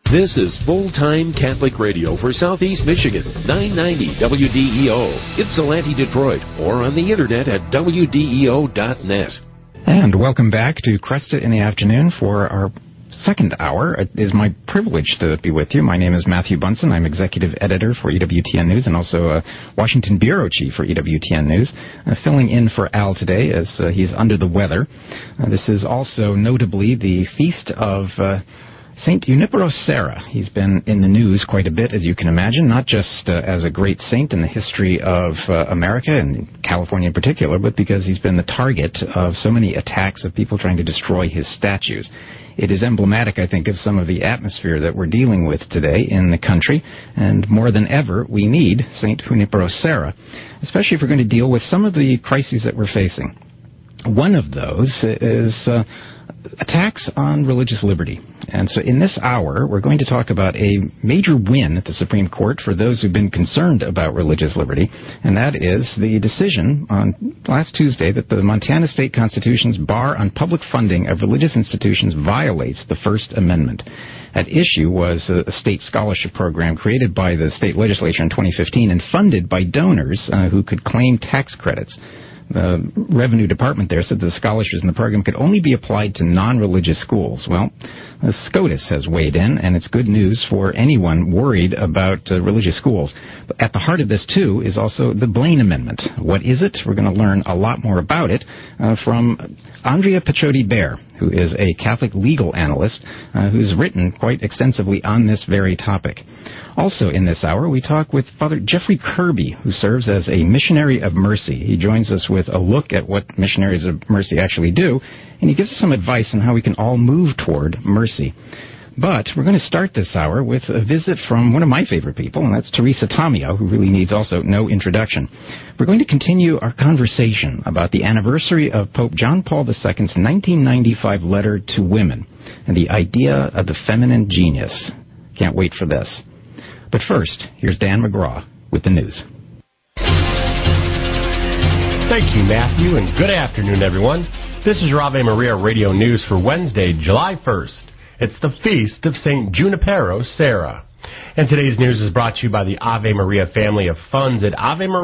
This is full-time Catholic radio for Southeast Michigan, 990 WDEO, Ypsilanti, Detroit, or on the internet at WDEO.net. And welcome back to Cresta in the Afternoon for our second hour. It is my privilege to be with you. My name is Matthew Bunson. I'm executive editor for EWTN News and also Washington bureau chief for EWTN News, filling in for Al today as he's under the weather. This is also notably the feast of St. Junipero Serra. He's been in the news quite a bit, as you can imagine, not just as a great saint in the history of America and California in particular, but because he's been the target of so many attacks of people trying to destroy his statues. It is emblematic, I think, of some of the atmosphere that we're dealing with today in the country, and more than ever, we need St. Junipero Serra, especially if we're going to deal with some of the crises that we're facing. One of those is attacks on religious liberty. And so in this hour, we're going to talk about a major win at the Supreme Court for those who've been concerned about religious liberty, and that is the decision on last Tuesday that the Montana State Constitution's bar on public funding of religious institutions violates the First Amendment. At issue was a state scholarship program created by the state legislature in 2015 and funded by donors who could claim tax credits. The Revenue Department there said the scholarships in the program could only be applied to non-religious schools. Well, SCOTUS has weighed in, and it's good news for anyone worried about religious schools. But at the heart of this, too, is also the Blaine Amendment. What is it? We're going to learn a lot more about it from Andrea Picciott-Bear, who is a Catholic legal analyst who's written quite extensively on this very topic. Also in this hour, we talk with Father Jeffrey Kirby, who serves as a missionary of mercy. He joins us with a look at what missionaries of mercy actually do, and he gives us some advice on how we can all move toward mercy. But we're going to start this hour with a visit from one of my favorite people, and that's Teresa Tomeo, who really needs also no introduction. We're going to continue our conversation about the anniversary of Pope John Paul II's 1995 letter to women and the idea of the feminine genius. Can't wait for this. But first, here's Dan McGraw with the news. Thank you, Matthew, and good afternoon, everyone. This is your Ave Maria Radio News for Wednesday, July 1st. It's the feast of St. Junipero Serra. And today's news is brought to you by the Ave Maria family of funds at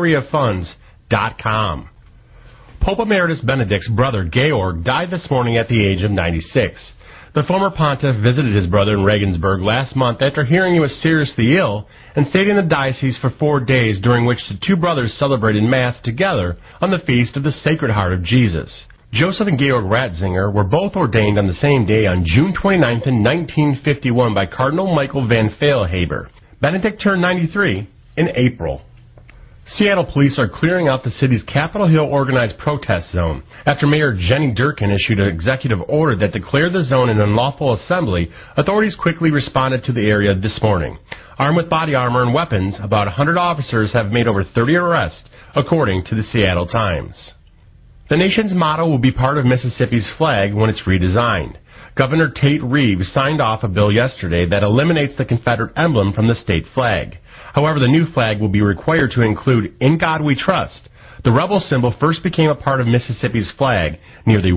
AveMariaFunds.com. Pope Emeritus Benedict's brother, Georg, died this morning at the age of 96. The former pontiff visited his brother in Regensburg last month after hearing he was seriously ill and stayed in the diocese for 4 days, during which the two brothers celebrated Mass together on the Feast of the Sacred Heart of Jesus. Joseph and Georg Ratzinger were both ordained on the same day on June 29th in 1951 by Cardinal Michael Van Failhaber. Benedict turned 93 in April. Seattle police are clearing out the city's Capitol Hill organized protest zone. After Mayor Jenny Durkin issued an executive order that declared the zone an unlawful assembly, authorities quickly responded to the area this morning. Armed with body armor and weapons, about 100 officers have made over 30 arrests, according to the Seattle Times. The nation's motto will be part of Mississippi's flag when it's redesigned. Governor Tate Reeves signed off a bill yesterday that eliminates the Confederate emblem from the state flag. However, the new flag will be required to include "In God We Trust." The rebel symbol first became a part of Mississippi's flag nearly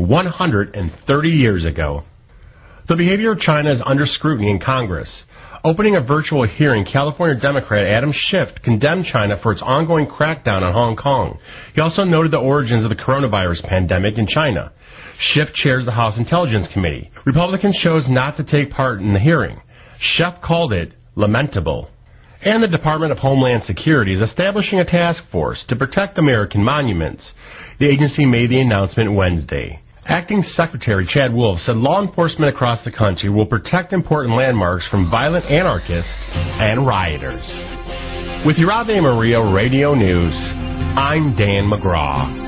130 years ago. The behavior of China is under scrutiny in Congress. Opening a virtual hearing, California Democrat Adam Schiff condemned China for its ongoing crackdown on Hong Kong. He also noted the origins of the coronavirus pandemic in China. Schiff chairs the House Intelligence Committee. Republicans chose not to take part in the hearing. Schiff called it lamentable. And the Department of Homeland Security is establishing a task force to protect American monuments. The agency made the announcement Wednesday. Acting Secretary Chad Wolf said law enforcement across the country will protect important landmarks from violent anarchists and rioters. With your Ave Maria Radio News, I'm Dan McGraw.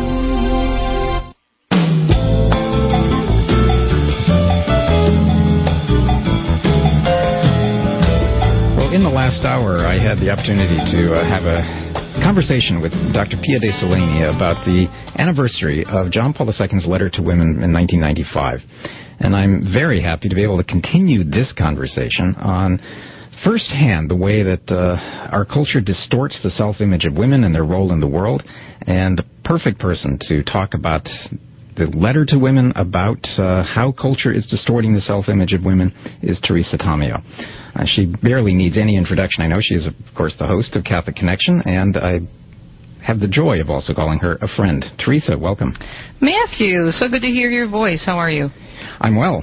In the last hour, I had the opportunity to have a conversation with Dr. Pia de Solani about the anniversary of John Paul II's letter to women in 1995. And I'm very happy to be able to continue this conversation on firsthand the way that our culture distorts the self-image of women and their role in the world. And the perfect person to talk about the letter to women about how culture is distorting the self-image of women is Teresa Tomeo. She barely needs any introduction. I know she is, of course, the host of Catholic Connection, and I have the joy of also calling her a friend. Teresa, welcome. Matthew, so good to hear your voice. How are you? I'm well.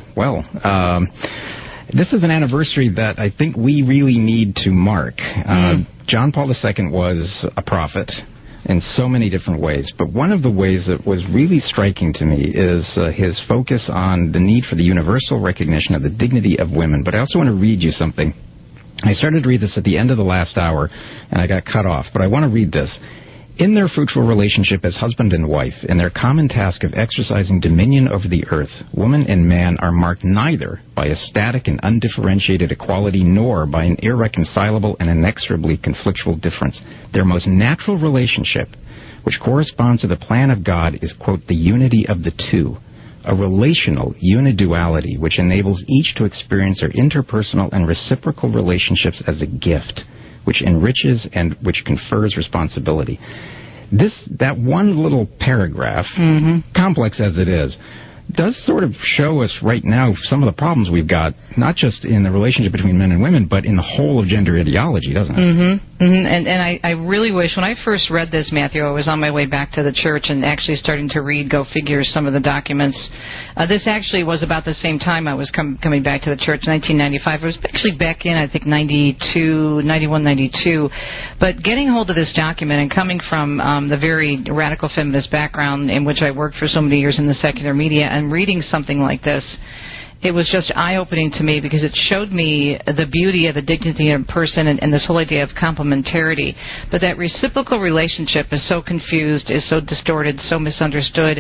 This is an anniversary that I think we really need to mark. John Paul II was a prophet in so many different ways, but one of the ways that was really striking to me is his focus on the need for the universal recognition of the dignity of women. But I also want to read you something. I started to read this at the end of the last hour, and I got cut off, but I want to read this. In their fruitful relationship as husband and wife, in their common task of exercising dominion over the earth, woman and man are marked neither by a static and undifferentiated equality nor by an irreconcilable and inexorably conflictual difference. Their most natural relationship, which corresponds to the plan of God, is, quote, the unity of the two, a relational uniduality which enables each to experience their interpersonal and reciprocal relationships as a gift, which enriches and which confers responsibility. That one little paragraph, complex as it is, does sort of show us right now some of the problems we've got, not just in the relationship between men and women, but in the whole of gender ideology, doesn't it? And I really wish, when I first read this, Matthew, I was on my way back to the church and actually starting to read, go figure, some of the documents. This actually was about the same time I was coming back to the church, 1995. I was actually back in, I think, 91, 92. But getting hold of this document and coming from the very radical feminist background in which I worked for so many years in the secular media, and reading something like this, it was just eye-opening to me because it showed me the beauty of the dignity of a person and this whole idea of complementarity. But that reciprocal relationship is so confused, is so distorted, so misunderstood.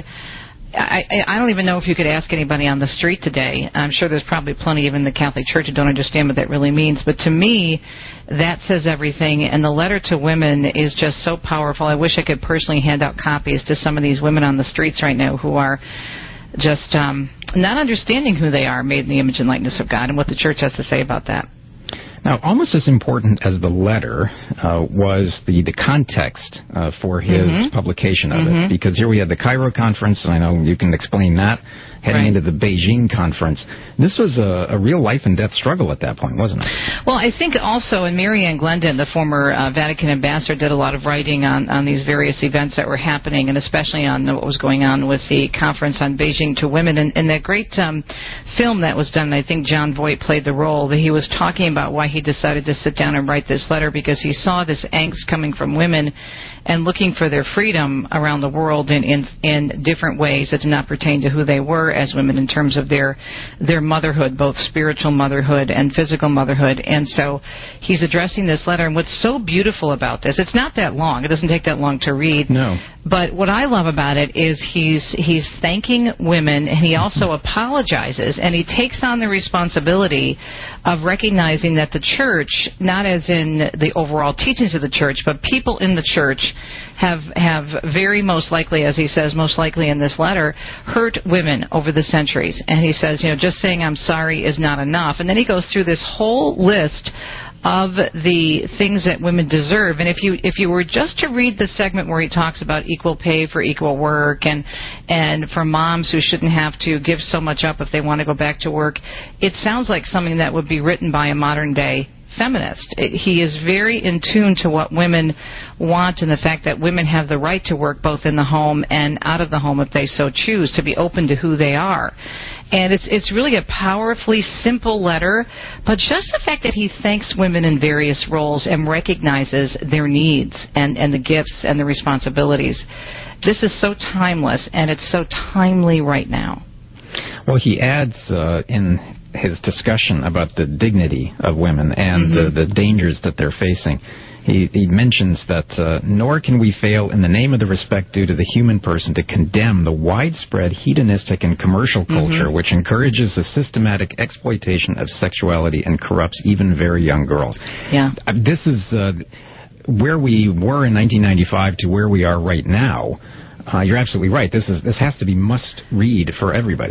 I don't even know if you could ask anybody on the street today. I'm sure there's probably plenty even in the Catholic Church who don't understand what that really means. But to me, that says everything. And the letter to women is just so powerful. I wish I could personally hand out copies to some of these women on the streets right now who are just not understanding who they are, made in the image and likeness of God, and what the church has to say about that. Now, almost as important as the letter was the context for his publication of it, because here we had the Cairo conference, and I know you can explain that, heading into the Beijing conference. This was a real life and death struggle at that point, wasn't it? Well, I think also, and Marianne Glendon, the former Vatican ambassador, did a lot of writing on these various events that were happening, and especially on what was going on with the conference on Beijing to women. And that great film that was done, I think John Voight played the role, that he was talking about why he decided to sit down and write this letter, because he saw this angst coming from women and looking for their freedom around the world in different ways that did not pertain to who they were as women in terms of their motherhood, both spiritual motherhood and physical motherhood. And so he's addressing this letter. And what's so beautiful about this, it's not that long. It doesn't take that long to read. No. But what I love about it is he's thanking women, and he also apologizes, and he takes on the responsibility of recognizing that the church, not as in the overall teachings of the church, but people in the church have very most likely, as he says, most likely in this letter, hurt women over the centuries. And he says, just saying I'm sorry is not enough. And then he goes through this whole list of the things that women deserve. And if you were just to read the segment where he talks about equal pay for equal work and for moms who shouldn't have to give so much up if they want to go back to work, it sounds like something that would be written by a modern day feminist. He is very in tune to what women want, and the fact that women have the right to work both in the home and out of the home if they so choose, to be open to who they are. And it's really a powerfully simple letter, but just the fact that he thanks women in various roles and recognizes their needs and the gifts and the responsibilities. This is so timeless, and it's so timely right now. Well, he adds in his discussion about the dignity of women and the dangers that they're facing. He mentions that nor can we fail in the name of the respect due to the human person to condemn the widespread hedonistic and commercial culture which encourages the systematic exploitation of sexuality and corrupts even very young girls. Yeah. This is where we were in 1995 to where we are right now. You're absolutely right. This has to be must read for everybody.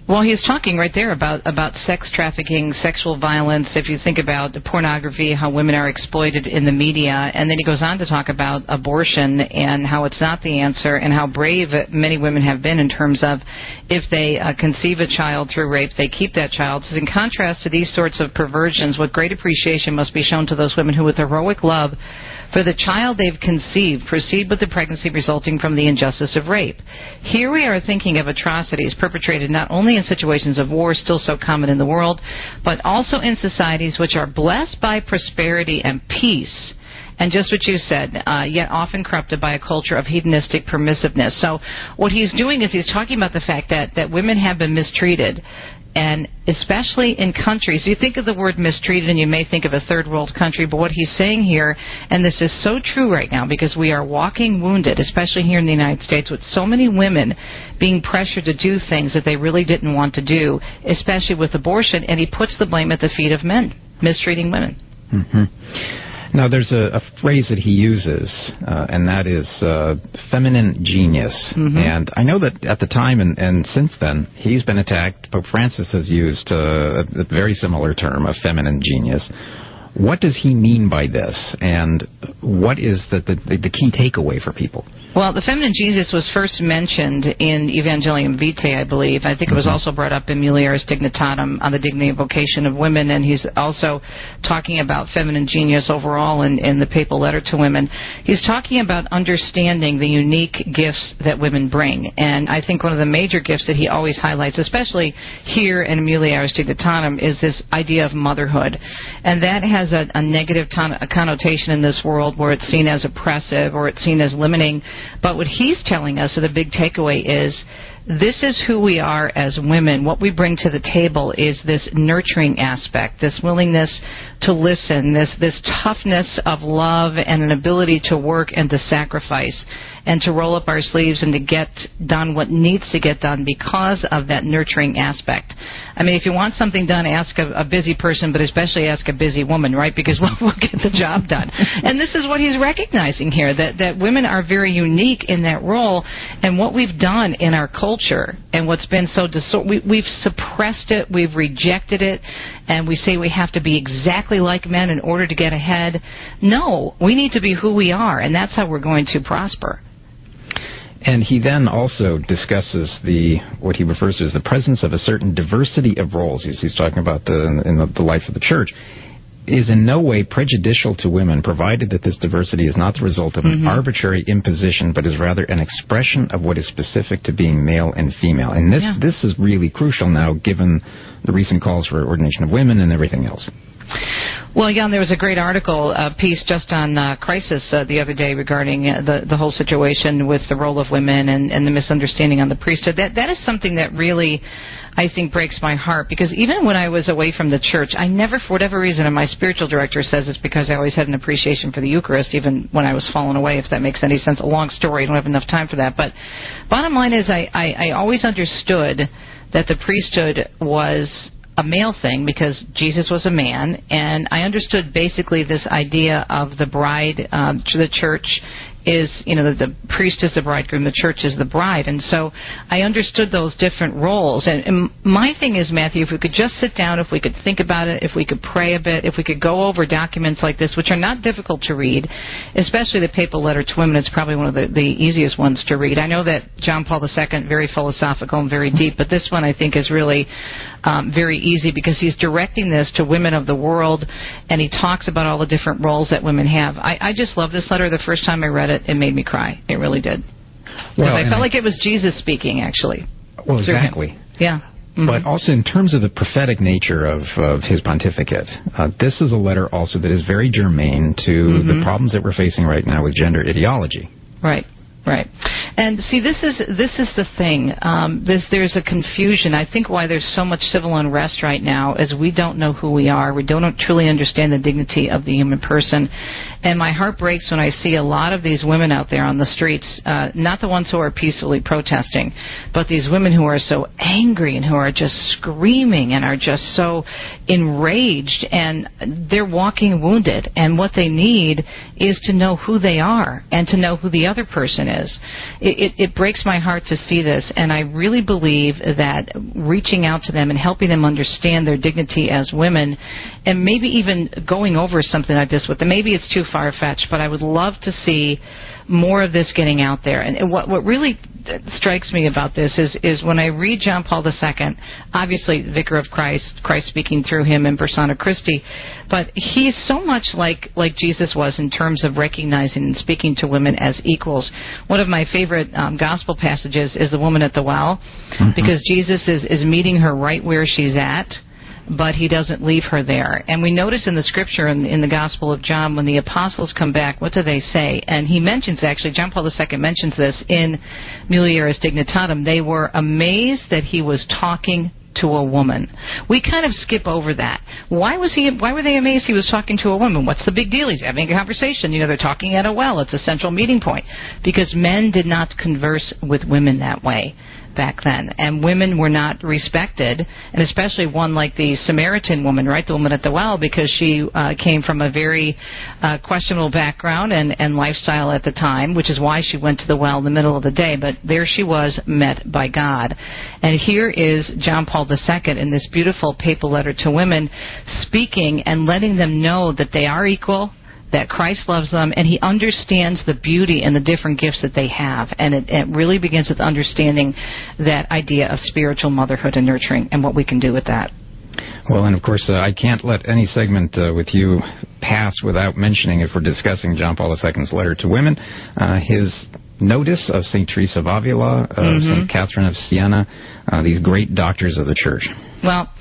Well, he's talking right there about sex trafficking, sexual violence. If you think about the pornography, how women are exploited in the media, and then he goes on to talk about abortion and how it's not the answer, and how brave many women have been in terms of if they conceive a child through rape, they keep that child. So in contrast to these sorts of perversions, what great appreciation must be shown to those women who, with heroic love for the child they've conceived, proceed with the pregnancy resulting from the injustice of rape. Here we are thinking of atrocities perpetrated not only in situations of war, still so common in the world, but also in societies which are blessed by prosperity and peace. And just what you said, yet often corrupted by a culture of hedonistic permissiveness. So what he's doing is he's talking about the fact that women have been mistreated, and especially in countries. You think of the word mistreated and you may think of a third world country, but what he's saying here, and this is so true right now because we are walking wounded, especially here in the United States, with so many women being pressured to do things that they really didn't want to do, especially with abortion, and he puts the blame at the feet of men, mistreating women. Mm-hmm. Now, there's a phrase that he uses, and that is feminine genius. Mm-hmm. And I know that at the time and since then, he's been attacked. Pope Francis has used a very similar term, of feminine genius. What does he mean by this, and what is the key takeaway for people? Well, the feminine genius was first mentioned in Evangelium Vitae, I believe. I think it was also brought up in Mulieris Dignitatem on the dignity and vocation of women, and he's also talking about feminine genius overall in the papal letter to women. He's talking about understanding the unique gifts that women bring, and I think one of the major gifts that he always highlights, especially here in Mulieris Dignitatem, is this idea of motherhood, and that has a negative connotation in this world where it's seen as oppressive or it's seen as limiting. But what he's telling us, so the big takeaway is, this is who we are as women. What we bring to the table is this nurturing aspect, this willingness to listen, this toughness of love and an ability to work and to sacrifice and to roll up our sleeves and to get done what needs to get done because of that nurturing aspect. I mean, if you want something done, ask a busy person, but especially ask a busy woman, right? Because we'll get the job done. And this is what he's recognizing here, that women are very unique in that role. And what we've done in our culture and what's been so we've suppressed it, we've rejected it, and we say we have to be exactly like men in order to get ahead. No, we need to be who we are, and that's how we're going to prosper. And he then also discusses what he refers to as the presence of a certain diversity of roles. He's talking about in the life of the church, is in no way prejudicial to women, provided that this diversity is not the result of an arbitrary imposition, but is rather an expression of what is specific to being male and female. And this is really crucial now, given the recent calls for ordination of women and everything else. Well, Jan, there was a great article, piece just on Crisis the other day regarding the whole situation with the role of women and the misunderstanding on the priesthood. That is something that really, I think, breaks my heart, because even when I was away from the church, I never, for whatever reason, and my spiritual director says it's because I always had an appreciation for the Eucharist, even when I was fallen away, if that makes any sense. A long story, I don't have enough time for that. But bottom line is I always understood that the priesthood was a male thing because Jesus was a man, and I understood basically this idea of the bride to the church is, the priest is the bridegroom, the church is the bride. And so I understood those different roles. And my thing is, Matthew, if we could just sit down, if we could think about it, if we could pray a bit, if we could go over documents like this, which are not difficult to read, especially the papal letter to women, it's probably one of the easiest ones to read. I know that John Paul II, very philosophical and very deep, but this one I think is really very easy because he's directing this to women of the world, and he talks about all the different roles that women have. I just love this letter. The first time I read it made me cry. It really did. Because I felt like it was Jesus speaking, actually. Well, exactly. Yeah. Mm-hmm. But also in terms of the prophetic nature of his pontificate, this is a letter also that is very germane to the problems that we're facing right now with gender ideology. Right. Right. And see, this is the thing. There's a confusion. I think why there's so much civil unrest right now is we don't know who we are. We don't truly understand the dignity of the human person. And my heart breaks when I see a lot of these women out there on the streets, not the ones who are peacefully protesting, but these women who are so angry and who are just screaming and are just so enraged, and they're walking wounded. And what they need is to know who they are and to know who the other person is. It breaks my heart to see this, and I really believe that reaching out to them and helping them understand their dignity as women, and maybe even going over something like this with them. Maybe it's too far-fetched, but I would love to see more of this getting out there. And what really strikes me about this is when I read John Paul II, obviously Vicar of Christ speaking through him in persona Christi, but he's so much like Jesus was in terms of recognizing and speaking to women as equals. One of my favorite gospel passages is the woman at the well, because Jesus is meeting her right where she's at, but he doesn't leave her there. And we notice in the scripture in the Gospel of John, when the apostles come back, what do they say? And he mentions, actually, John Paul II mentions this in Mulieris Dignitatem. They were amazed that he was talking to a woman. We kind of skip over that. Why were they amazed he was talking to a woman? What's the big deal? He's having a conversation. They're talking at a well. It's a central meeting point. Because men did not converse with women that way back then, and women were not respected, and especially one like the Samaritan woman, right, the woman at the well, because she came from a very questionable background and lifestyle at the time, which is why she went to the well in the middle of the day, but there she was, met by God. And here is John Paul II in this beautiful papal letter to women, speaking and letting them know that they are equal, that Christ loves them, and he understands the beauty and the different gifts that they have. And it really begins with understanding that idea of spiritual motherhood and nurturing and what we can do with that. Well, and of course, I can't let any segment with you pass without mentioning, if we're discussing John Paul II's letter to women, his notice of St. Teresa of Avila, St. Catherine of Siena, these great doctors of the Church. Well,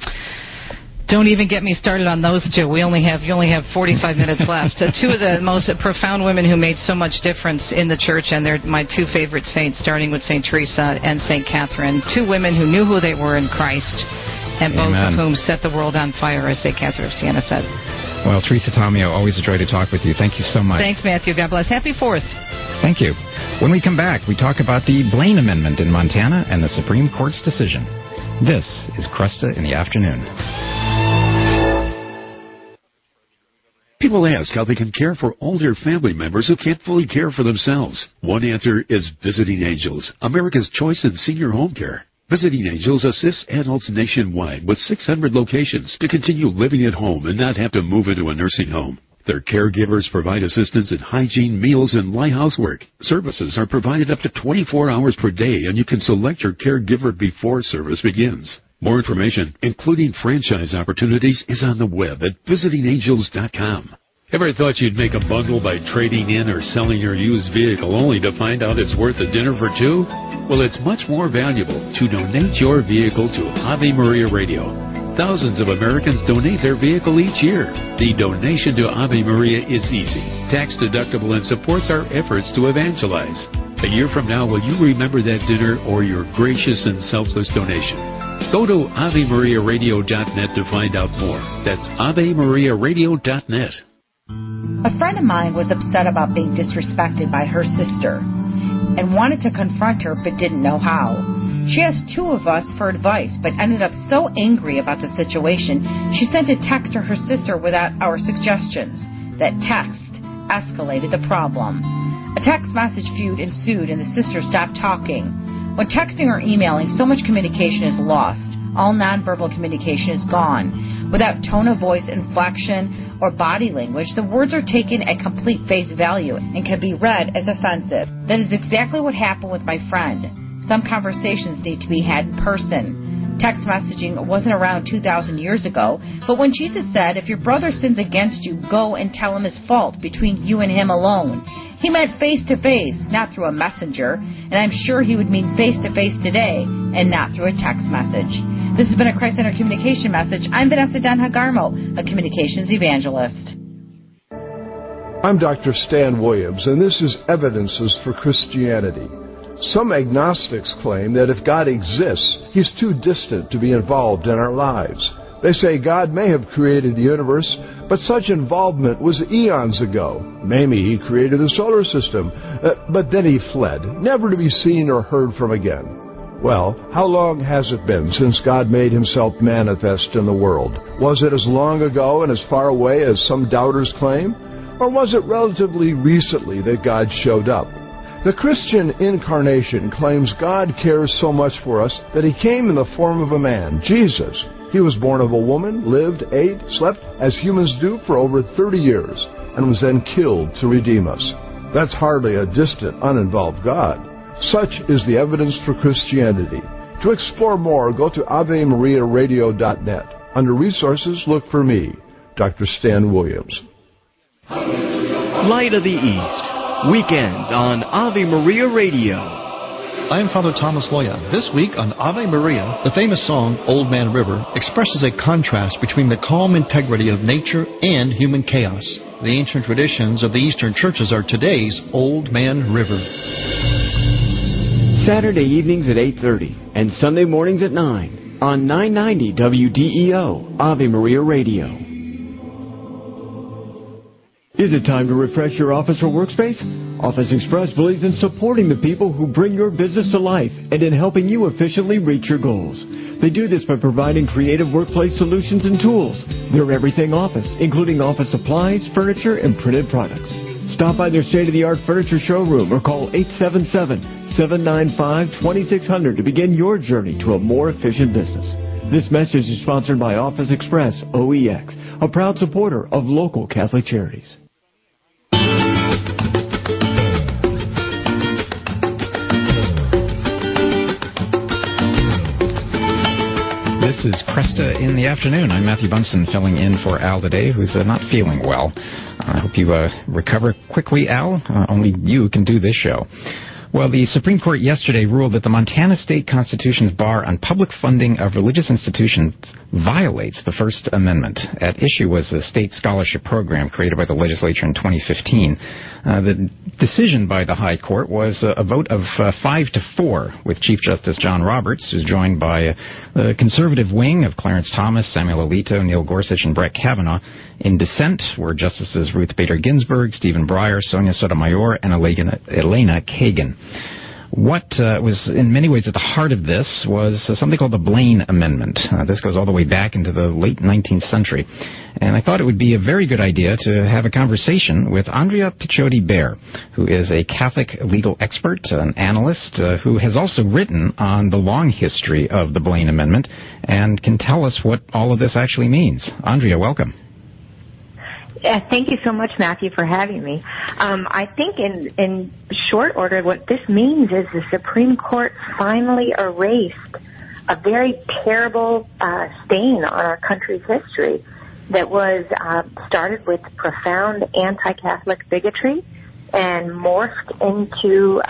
don't even get me started on those two. You only have 45 minutes left. Two of the most profound women who made so much difference in the Church, and they're my two favorite saints, starting with St. Teresa and St. Catherine. Two women who knew who they were in Christ, and both of whom set the world on fire, as St. Catherine of Siena said. Well, Teresa Tomeo, always a joy to talk with you. Thank you so much. Thanks, Matthew. God bless. Happy 4th. Thank you. When we come back, we talk about the Blaine Amendment in Montana and the Supreme Court's decision. This is Kresta in the Afternoon. People ask how they can care for older family members who can't fully care for themselves. One answer is Visiting Angels, America's choice in senior home care. Visiting Angels assists adults nationwide with 600 locations to continue living at home and not have to move into a nursing home. Their caregivers provide assistance in hygiene, meals, and light housework. Services are provided up to 24 hours per day, and you can select your caregiver before service begins. More information, including franchise opportunities, is on the web at visitingangels.com. Ever thought you'd make a bundle by trading in or selling your used vehicle only to find out it's worth a dinner for two? Well, it's much more valuable to donate your vehicle to Ave Maria Radio. Thousands of Americans donate their vehicle each year. The donation to Ave Maria is easy, tax-deductible, and supports our efforts to evangelize. A year from now, will you remember that dinner or your gracious and selfless donation? Go to AveMariaRadio.net to find out more. That's AveMariaRadio.net. A friend of mine was upset about being disrespected by her sister and wanted to confront her but didn't know how. She asked two of us for advice but ended up so angry about the situation she sent a text to her sister without our suggestions. That text escalated the problem. A text message feud ensued and the sister stopped talking. When texting or emailing, so much communication is lost. All nonverbal communication is gone. Without tone of voice, inflection, or body language, the words are taken at complete face value and can be read as offensive. That is exactly what happened with my friend. Some conversations need to be had in person. Text messaging wasn't around 2,000 years ago, but when Jesus said, if your brother sins against you, go and tell him his fault between you and him alone, he meant face-to-face, not through a messenger, and I'm sure he would mean face-to-face today and not through a text message. This has been a Christ-Centered Communication message. I'm Vanessa Denha-Garmo, a communications evangelist. I'm Dr. Stan Williams, and this is Evidences for Christianity. Some agnostics claim that if God exists, he's too distant to be involved in our lives. They say God may have created the universe, but such involvement was eons ago. Maybe he created the solar system, but then he fled, never to be seen or heard from again. Well, how long has it been since God made himself manifest in the world? Was it as long ago and as far away as some doubters claim? Or was it relatively recently that God showed up? The Christian incarnation claims God cares so much for us that he came in the form of a man, Jesus. He was born of a woman, lived, ate, slept as humans do for over 30 years, and was then killed to redeem us. That's hardly a distant, uninvolved God. Such is the evidence for Christianity. To explore more, go to AveMariaRadio.net. Under Resources, look for me, Dr. Stan Williams. Light of the East, weekends on Ave Maria Radio. I am Father Thomas Loya. This week on Ave Maria, the famous song Old Man River expresses a contrast between the calm integrity of nature and human chaos. The ancient traditions of the Eastern churches are today's Old Man River. Saturday evenings at 8:30 and Sunday mornings at 9 on 990 WDEO, Ave Maria Radio. Is it time to refresh your office or workspace? Office Express believes in supporting the people who bring your business to life and in helping you efficiently reach your goals. They do this by providing creative workplace solutions and tools. They're everything office, including office supplies, furniture, and printed products. Stop by their state-of-the-art furniture showroom or call 877-795-2600 to begin your journey to a more efficient business. This message is sponsored by Office Express OEX, a proud supporter of local Catholic charities. This is Cresta in the Afternoon. I'm Matthew Bunson, filling in for Al today, who's not feeling well. I hope you recover quickly, Al. Only you can do this show. Well, the Supreme Court yesterday ruled that the Montana State Constitution's bar on public funding of religious institutions violates the First Amendment. At issue was a state scholarship program created by the legislature in 2015. The decision by the High Court was a vote of 5-4, with Chief Justice John Roberts, who's joined by the conservative wing of Clarence Thomas, Samuel Alito, Neil Gorsuch, and Brett Kavanaugh. In dissent were Justices Ruth Bader Ginsburg, Stephen Breyer, Sonia Sotomayor, and Elena Kagan. What was in many ways at the heart of this was something called the Blaine Amendment. This goes all the way back into the late 19th century. And I thought it would be a very good idea to have a conversation with Andrea Picciott-Bear, who is a Catholic legal expert, an analyst, who has also written on the long history of the Blaine Amendment and can tell us what all of this actually means. Andrea, welcome. Thank you so much, Matthew, for having me. I think in short order, what this means is the Supreme Court finally erased a very terrible stain on our country's history that was started with profound anti-Catholic bigotry and morphed into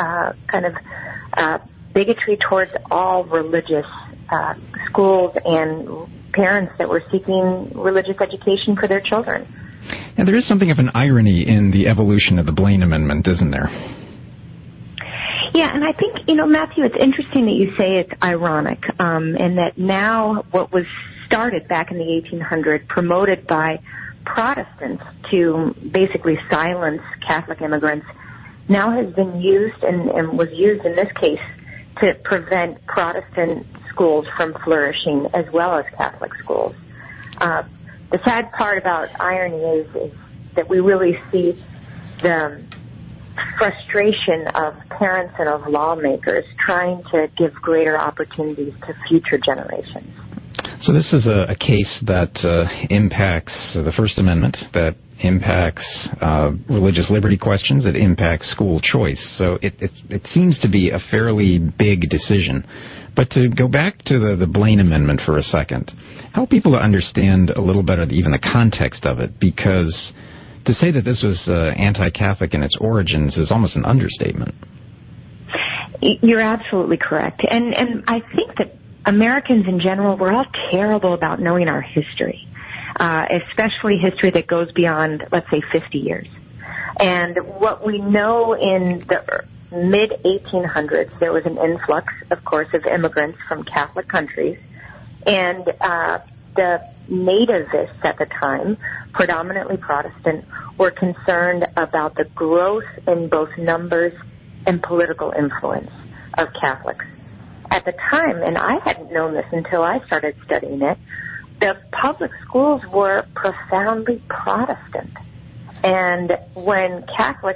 bigotry towards all religious schools and parents that were seeking religious education for their children. And there is something of an irony in the evolution of the Blaine Amendment, isn't there? Yeah, and I think, Matthew, it's interesting that you say it's ironic, and that now what was started back in the 1800s, promoted by Protestants to basically silence Catholic immigrants, now has been used and was used in this case to prevent Protestant schools from flourishing as well as Catholic schools. The sad part about irony is that we really see the frustration of parents and of lawmakers trying to give greater opportunities to future generations. So this is a case that impacts the First Amendment, that impacts religious liberty questions, it impacts school choice. So it seems to be a fairly big decision. But to go back to the Blaine Amendment for a second, help people to understand a little better even the context of it, because to say that this was anti-Catholic in its origins is almost an understatement. You're absolutely correct. And I think that Americans in general, we're all terrible about knowing our history, especially history that goes beyond, let's say, 50 years. And what we know in the mid-1800s, there was an influx, of course, of immigrants from Catholic countries, and the nativists at the time, predominantly Protestant, were concerned about the growth in both numbers and political influence of Catholics. At the time, and I hadn't known this until I started studying it, the public schools were profoundly Protestant. And when Catholics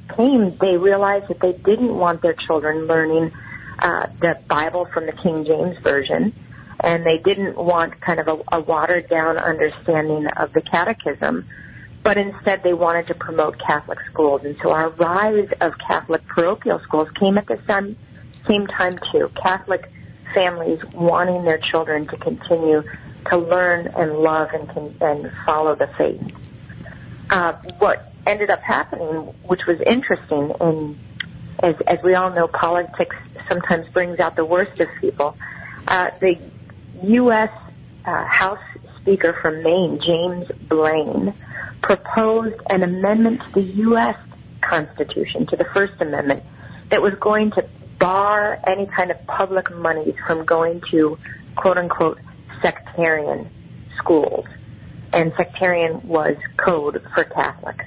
came, they realized that they didn't want their children learning the Bible from the King James Version, and they didn't want kind of a watered-down understanding of the Catechism, but instead they wanted to promote Catholic schools. And so our rise of Catholic parochial schools came at the same time, too. Catholic families wanting their children to continue to learn and love and follow the faith. What ended up happening, which was interesting, and as we all know, politics sometimes brings out the worst of people. The U.S. House Speaker from Maine, James Blaine, proposed an amendment to the U.S. Constitution, to the First Amendment, that was going to bar any kind of public monies from going to, quote-unquote, sectarian schools. And sectarian was code for Catholic.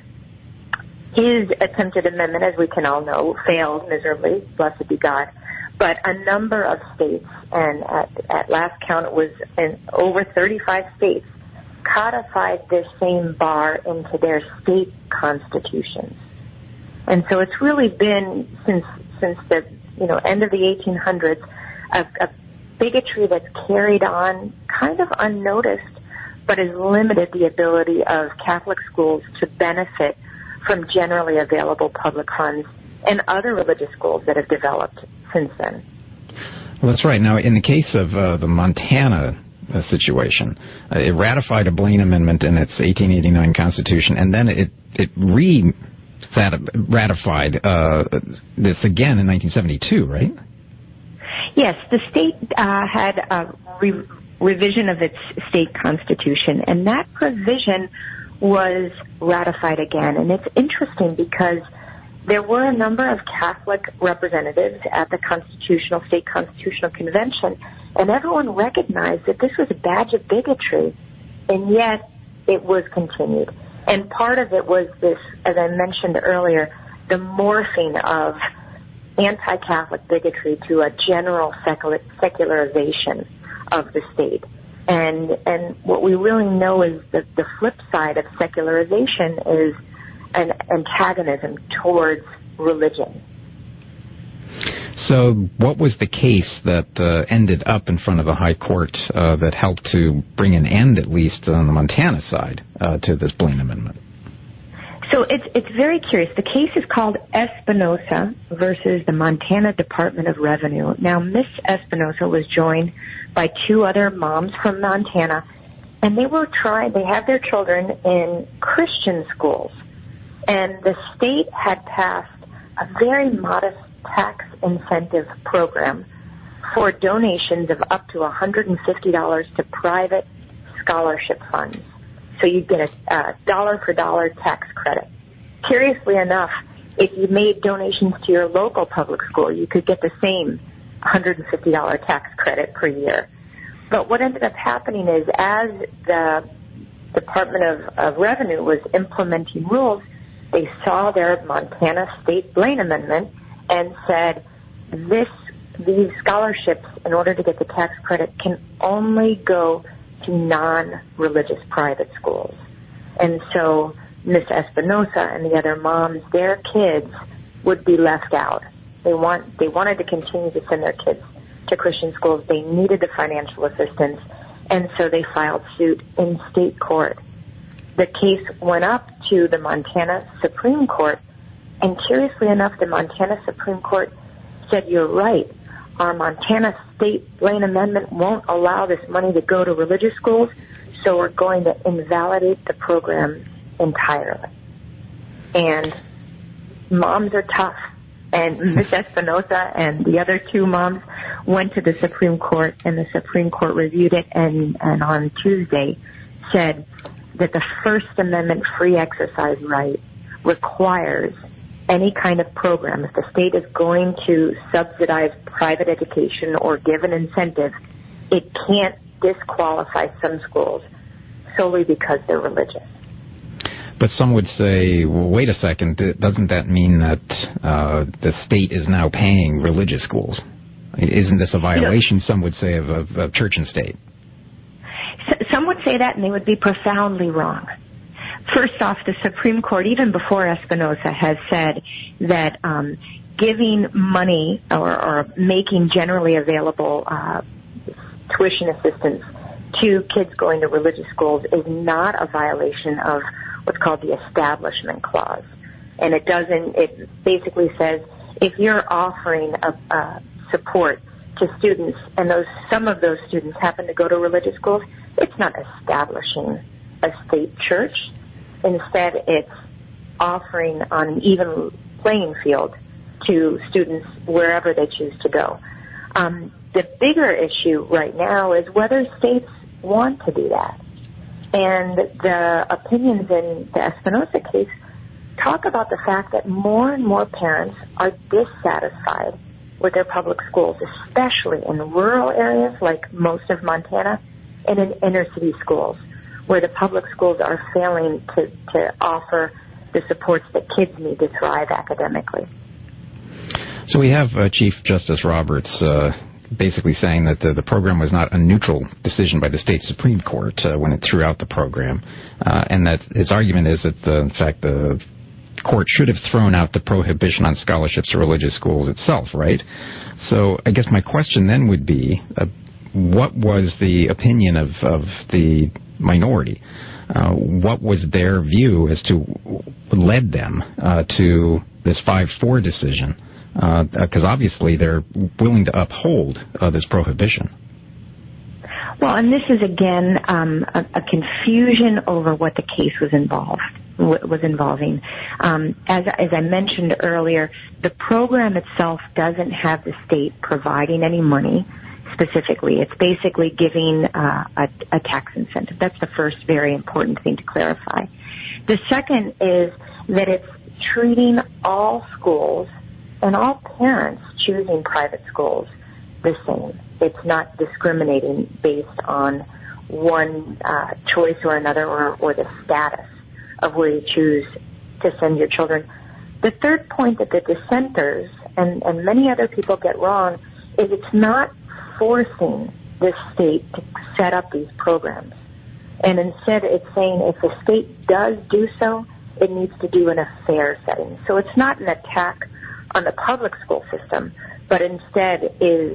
His attempted amendment, as we can all know, failed miserably, blessed be God. But a number of states, and at last count it was in over 35 states, codified this same bar into their state constitutions. And so it's really been, since the end of the 1800s, a bigotry that's carried on kind of unnoticed, but has limited the ability of Catholic schools to benefit from generally available public funds and other religious schools that have developed since then. Well, that's right. Now, in the case of the Montana situation, it ratified a Blaine Amendment in its 1889 Constitution, and then it ratified this again in 1972, right? Yes, the state had a revision of its state constitution, and that provision was ratified again. And it's interesting because there were a number of Catholic representatives at the state constitutional convention, and everyone recognized that this was a badge of bigotry, and yet it was continued. And part of it was this, as I mentioned earlier, the morphing of anti-Catholic bigotry to a general secularization of the state. And what we really know is that the flip side of secularization is an antagonism towards religion. So what was the case that ended up in front of the High Court that helped to bring an end, at least on the Montana side, to this Blaine Amendment? So it's very curious. The case is called Espinosa versus the Montana Department of Revenue. Now, Miss Espinosa was joined by two other moms from Montana, and they had their children in Christian schools. And the state had passed a very modest tax incentive program for donations of up to $150 to private scholarship funds. So you get a dollar-for-dollar tax credit. Curiously enough, if you made donations to your local public school, you could get the same $150 tax credit per year. But what ended up happening is, as the Department of Revenue was implementing rules, they saw their Montana State Blaine Amendment and said, these scholarships, in order to get the tax credit, can only go to non-religious private schools. And so Miss Espinosa and the other moms, their kids would be left out. They wanted to continue to send their kids to Christian schools. They needed the financial assistance, and so they filed suit in state court. The case went up to the Montana Supreme Court, and curiously enough, the Montana Supreme Court said, "You're right. Our Montana State Blaine Amendment won't allow this money to go to religious schools, so we're going to invalidate the program entirely." And moms are tough. And Ms. Espinosa and the other two moms went to the Supreme Court, and the Supreme Court reviewed it and on Tuesday said that the First Amendment free exercise right requires any kind of program. If the state is going to subsidize private education or give an incentive, it can't disqualify some schools solely because they're religious. But some would say, well, wait a second, doesn't that mean that the state is now paying religious schools? Isn't this a violation, some would say, of church and state? Some would say that, and they would be profoundly wrong. First off, the Supreme Court, even before Espinoza, has said that giving money or making generally available tuition assistance to kids going to religious schools is not a violation of what's called the Establishment Clause. And it basically says if you're offering a support to students and some of those students happen to go to religious schools, it's not establishing a state church. Instead, it's offering on an even playing field to students wherever they choose to go. The bigger issue right now is whether states want to do that. And the opinions in the Espinoza case talk about the fact that more and more parents are dissatisfied with their public schools, especially in rural areas like most of Montana and in inner city schools, where the public schools are failing to offer the supports that kids need to thrive academically. So we have Chief Justice Roberts basically saying that the program was not a neutral decision by the state Supreme Court when it threw out the program, and that his argument is that, in fact, the court should have thrown out the prohibition on scholarships to religious schools itself, right? So I guess my question then would be, what was the opinion of the minority? What was their view as to what led them to this 5-4 decision? Because obviously they're willing to uphold this prohibition. Well, and this is again a confusion over what the case was involving. As I mentioned earlier, the program itself doesn't have the state providing any money specifically. It's basically giving a tax incentive. That's the first very important thing to clarify. The second is that it's treating all schools and all parents choosing private schools the same. It's not discriminating based on one choice or another or the status of where you choose to send your children. The third point that the dissenters and many other people get wrong is it's not forcing the state to set up these programs. And instead it's saying if the state does do so, it needs to do in a fair setting. So it's not an attack on the public school system, but instead is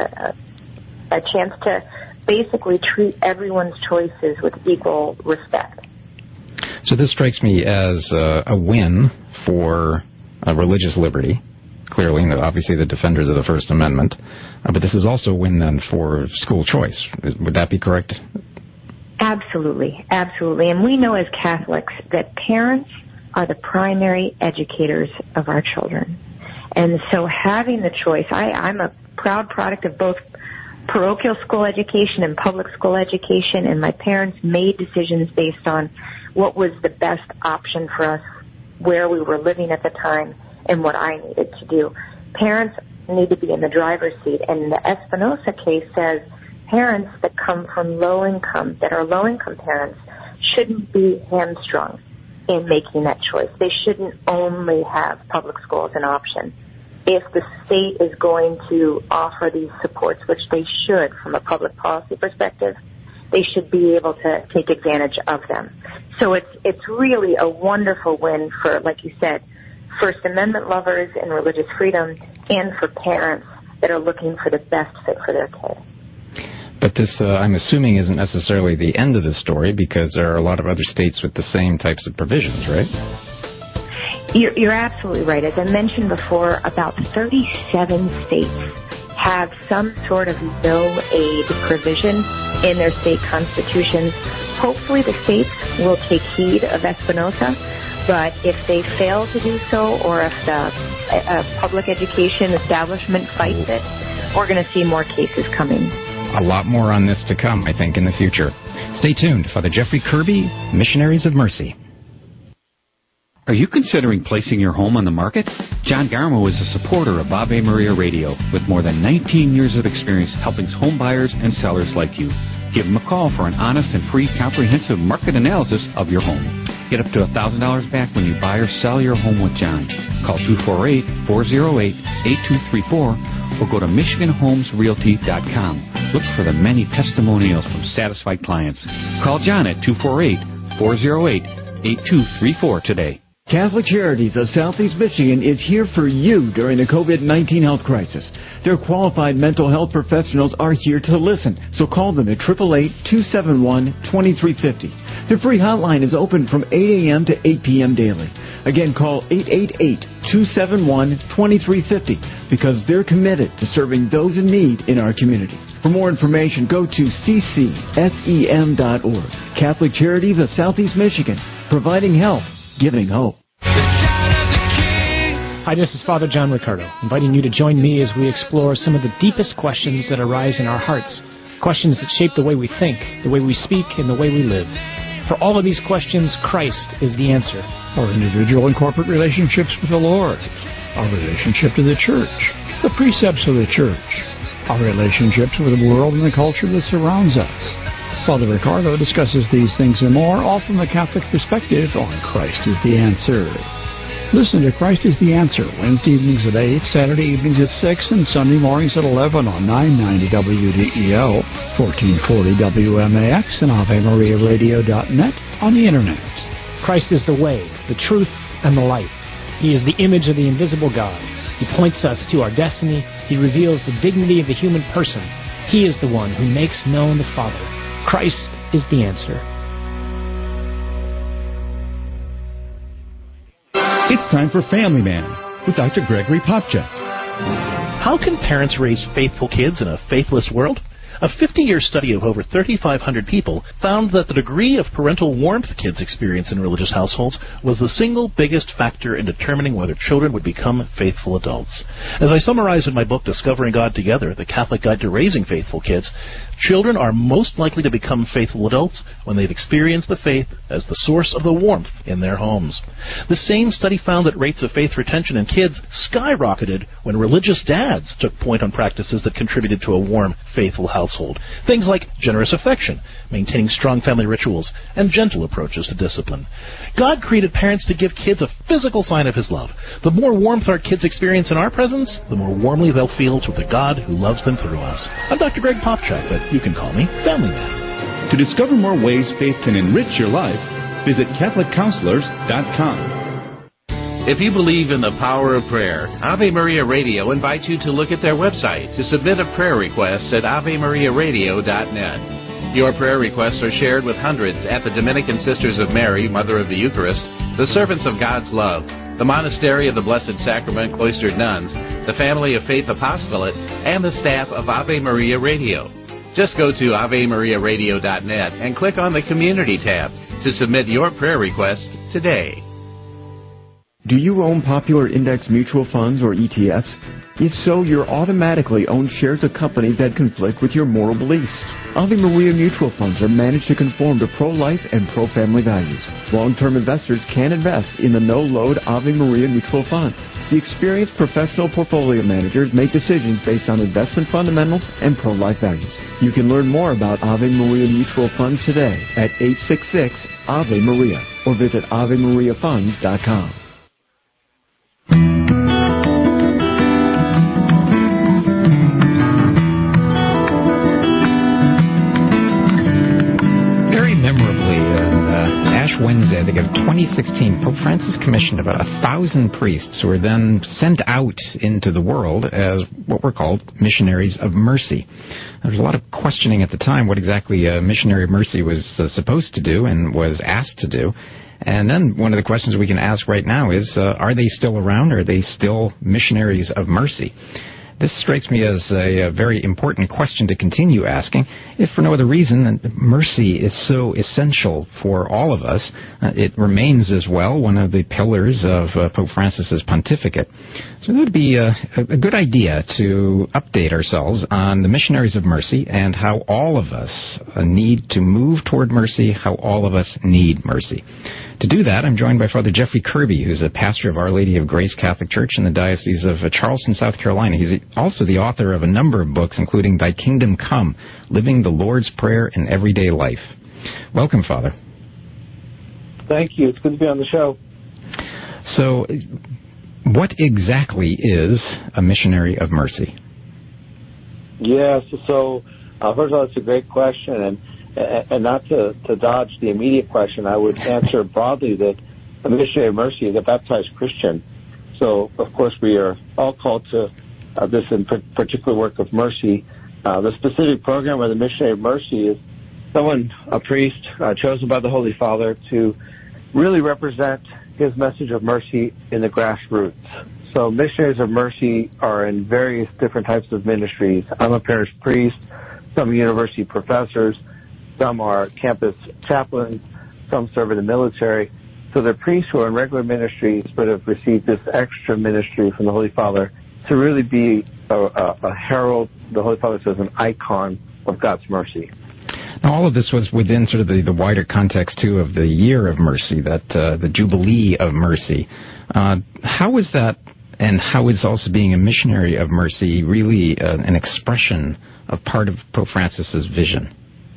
a chance to basically treat everyone's choices with equal respect. So this strikes me as a win for religious liberty, clearly, and obviously the defenders of the First Amendment, but this is also a win then for school choice. Would that be correct? Absolutely, absolutely. And we know as Catholics that parents are the primary educators of our children. And so having the choice, I'm a proud product of both parochial school education and public school education, and my parents made decisions based on what was the best option for us, where we were living at the time, and what I needed to do. Parents need to be in the driver's seat, and the Espinoza case says parents that come from low-income parents, shouldn't be hamstrung in making that choice. They shouldn't only have public school as an option. If the state is going to offer these supports, which they should from a public policy perspective, they should be able to take advantage of them. So it's really a wonderful win for, like you said, First Amendment lovers and religious freedom, and for parents that are looking for the best fit for their kid. But this, I'm assuming, isn't necessarily the end of the story, because there are a lot of other states with the same types of provisions, right? You're absolutely right. As I mentioned before, about 37 states have some sort of no-aid provision in their state constitutions. Hopefully the states will take heed of Espinoza, but if they fail to do so, or if the public education establishment fights it, we're going to see more cases coming. A lot more on this to come, I think, in the future. Stay tuned. Father Jeffrey Kirby, Missionaries of Mercy. Are you considering placing your home on the market? John Garmo is a supporter of Ave Maria Radio with more than 19 years of experience helping home buyers and sellers like you. Give him a call for an honest and free comprehensive market analysis of your home. Get up to $1,000 back when you buy or sell your home with John. Call 248-408-8234 or go to MichiganHomesRealty.com. Look for the many testimonials from satisfied clients. Call John at 248-408-8234 888-8234 today. Catholic Charities of Southeast Michigan is here for you during the COVID-19 health crisis. Their qualified mental health professionals are here to listen, so call them at 888-271-2350. Their free hotline is open from 8 a.m. to 8 p.m. daily. Again, call 888-271-2350 because they're committed to serving those in need in our community. For more information, go to ccsem.org. Catholic Charities of Southeast Michigan, providing help, giving hope. Hi, this is Father John Riccardo, inviting you to join me as we explore some of the deepest questions that arise in our hearts, questions that shape the way we think, the way we speak, and the way we live. For all of these questions, Christ is the answer. Our individual and corporate relationships with the Lord, our relationship to the church, the precepts of the church, our relationships with the world and the culture that surrounds us. Father Riccardo discusses these things and more, all from the Catholic perspective on Christ is the Answer. Listen to Christ is the Answer, Wednesday evenings at 8, Saturday evenings at 6, and Sunday mornings at 11 on 990 WDEL, 1440 WMAX, and AveMariaRadio.net on the Internet. Christ is the way, the truth, and the life. He is the image of the invisible God. He points us to our destiny. He reveals the dignity of the human person. He is the one who makes known the Father. Christ is the answer. It's time for Family Man with Dr. Gregory Popcak. How can parents raise faithful kids in a faithless world? A 50-year study of over 3,500 people found that the degree of parental warmth kids experience in religious households was the single biggest factor in determining whether children would become faithful adults. As I summarize in my book, Discovering God Together, The Catholic Guide to Raising Faithful Kids, children are most likely to become faithful adults when they've experienced the faith as the source of the warmth in their homes. The same study found that rates of faith retention in kids skyrocketed when religious dads took point on practices that contributed to a warm, faithful household. Things like generous affection, maintaining strong family rituals, and gentle approaches to discipline. God created parents to give kids a physical sign of His love. The more warmth our kids experience in our presence, the more warmly they'll feel toward the God who loves them through us. I'm Dr. Greg Popcak, but you can call me Family Man. To discover more ways faith can enrich your life, visit CatholicCounselors.com. If you believe in the power of prayer, Ave Maria Radio invites you to look at their website to submit a prayer request at AveMariaRadio.net. Your prayer requests are shared with hundreds at the Dominican Sisters of Mary, Mother of the Eucharist, the Servants of God's Love, the Monastery of the Blessed Sacrament Cloistered Nuns, the Family of Faith Apostolate, and the staff of Ave Maria Radio. Just go to AveMariaRadio.net and click on the Community tab to submit your prayer request today. Do you own popular index mutual funds or ETFs? If so, you're automatically own shares of companies that conflict with your moral beliefs. Ave Maria mutual funds are managed to conform to pro-life and pro-family values. Long-term investors can invest in the no-load Ave Maria mutual funds. The experienced professional portfolio managers make decisions based on investment fundamentals and pro-life values. You can learn more about Ave Maria mutual funds today at 866-AVE-MARIA or visit AveMariaFunds.com. Wednesday, I think of 2016, Pope Francis commissioned about 1,000 priests who were then sent out into the world as what were called missionaries of mercy. There was a lot of questioning at the time what exactly a missionary of mercy was supposed to do and was asked to do. And then one of the questions we can ask right now is, are they still around? Are they still missionaries of mercy? This strikes me as a very important question to continue asking, if for no other reason than mercy is so essential for all of us. It remains as well one of the pillars of Pope Francis's pontificate. So it would be a good idea to update ourselves on the missionaries of mercy and how all of us need to move toward mercy, how all of us need mercy. To do that, I'm joined by Father Jeffrey Kirby, who's a pastor of Our Lady of Grace Catholic Church in the Diocese of Charleston, South Carolina. He's also the author of a number of books, including Thy Kingdom Come, Living the Lord's Prayer in Everyday Life. Welcome, Father. Thank you. It's good to be on the show. So, what exactly is a missionary of mercy? Yes. So, first of all, it's a great question, And not to dodge the immediate question, I would answer broadly that a missionary of mercy is a baptized Christian. So, of course, we are all called to this in particular work of mercy. The specific program of the missionary of mercy is someone, a priest, chosen by the Holy Father to really represent his message of mercy in the grassroots. So missionaries of mercy are in various different types of ministries. I'm a parish priest, some are university professors, some are campus chaplains, some serve in the military. So they're priests who are in regular ministries but have received this extra ministry from the Holy Father to really be a herald, the Holy Father says, an icon of God's mercy. Now, all of this was within sort of the wider context, too, of the Year of Mercy, that the Jubilee of Mercy. How is that, and how is also being a missionary of mercy really an expression of part of Pope Francis's vision?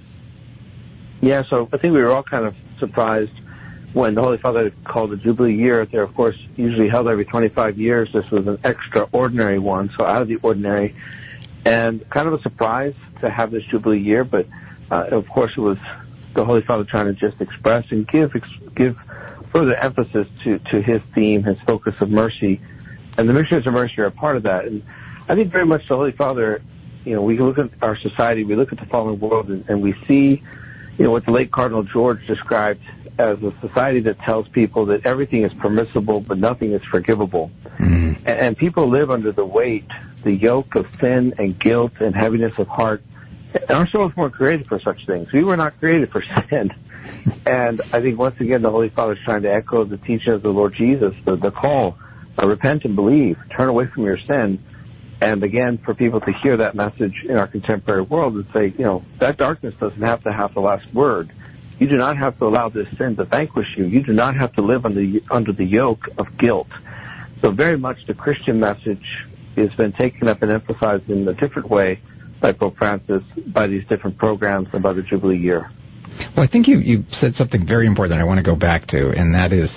Yeah, so I think we were all kind of surprised when the Holy Father called the Jubilee year. They're, of course, usually held every 25 years. This was an extraordinary one, so out of the ordinary. And kind of a surprise to have this Jubilee year, but of course it was the Holy Father trying to just express and give further emphasis to his theme, his focus of mercy. And the missionaries of mercy are a part of that. And I think very much the Holy Father, we look at our society, we look at the fallen world, and we see what the late Cardinal George described as a society that tells people that everything is permissible but nothing is forgivable. Mm. And people live under the weight, the yoke of sin and guilt and heaviness of heart. And our souls weren't created for such things. We were not created for sin. And I think once again the Holy Father is trying to echo the teaching of the Lord Jesus, the call, repent and believe, turn away from your sin. And again, for people to hear that message in our contemporary world and say, that darkness doesn't have to have the last word. You do not have to allow this sin to vanquish you. You do not have to live under the yoke of guilt. So very much the Christian message has been taken up and emphasized in a different way by Pope Francis, by these different programs, and by the Jubilee year. Well, I think you said something very important I want to go back to, and that is